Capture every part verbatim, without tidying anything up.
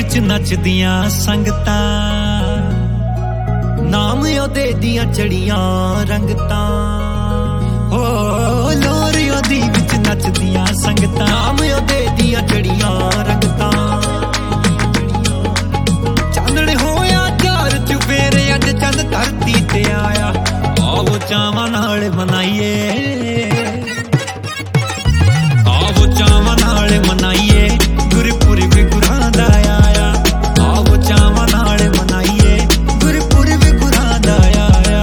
विच नचदियां संगतां, नाम ओदे दियां चढ़ियां रंगतां। हो लोरी ओदी विच नचदियां संगतां, नाम ओदे दियां चढ़ियां रंगतां। चांदणे होया चार चुफेरे अज चंद धरती ते आया, आओ चावां नाल मनाइए, आओ चावां नाल मनाइए, गुरपुरब गुरां दा आया। आओ चावां नाल मनाइए, गुरपुरब गुरां दा आया।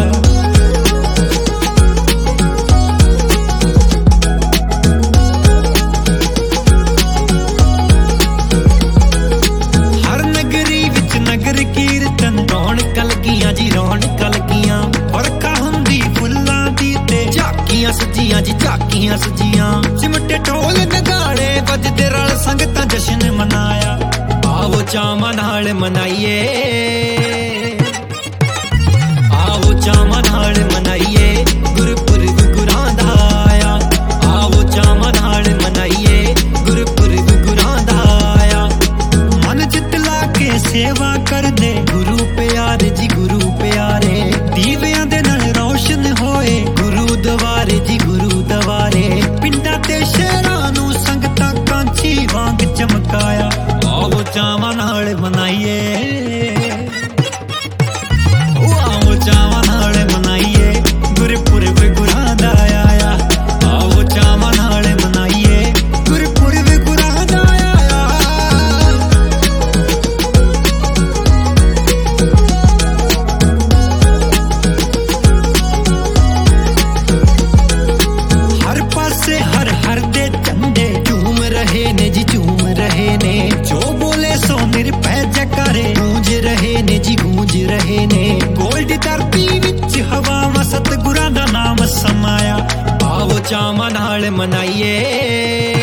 हर नगरी विच नगर कीर्तन, रौनक लगियां जी रौनक लगियां। बरखा हुंदी फुल्लां दी ते झाकियां सजियां जी झाकियां सजियां। चिमटे ढोल नगाड़े बजदे रल संगतां जश्न मनाया, आओ चावां नाल मनाइए, आओ चावां नाल मनाइए, गुरपुरब गुरां दा आया। आओ चावां नाल मनाइए, गुरपुरब गुरां दा आया। मन चित ला के सेवा कर दे गुरु प्यारे जी गुरु प्यारे, दीवियां दे नाल रोशन होए गुरु दवारे जी गुरु दवारे। पिंडां ते शहरां नूं संगतां कांची वांग चमकाया, आओ चावां नाल मनाइए, आओ चावां नाल मनाइए, गुरपुरब गुरां दा आया। आओ चावां नाल मनाइए, गुरपुरब गुरां दा आया। हर पासे हर हर दे झंडे झूम रहे ने जी झूम रहे ने। जो बोले सो निरभय जयकारे गूंज रहे ने जी गूंज रहे ने। गोल्ड धरती विच हवावां सतगुरां दा नाम समाया, आओ चावां नाल मनाइए।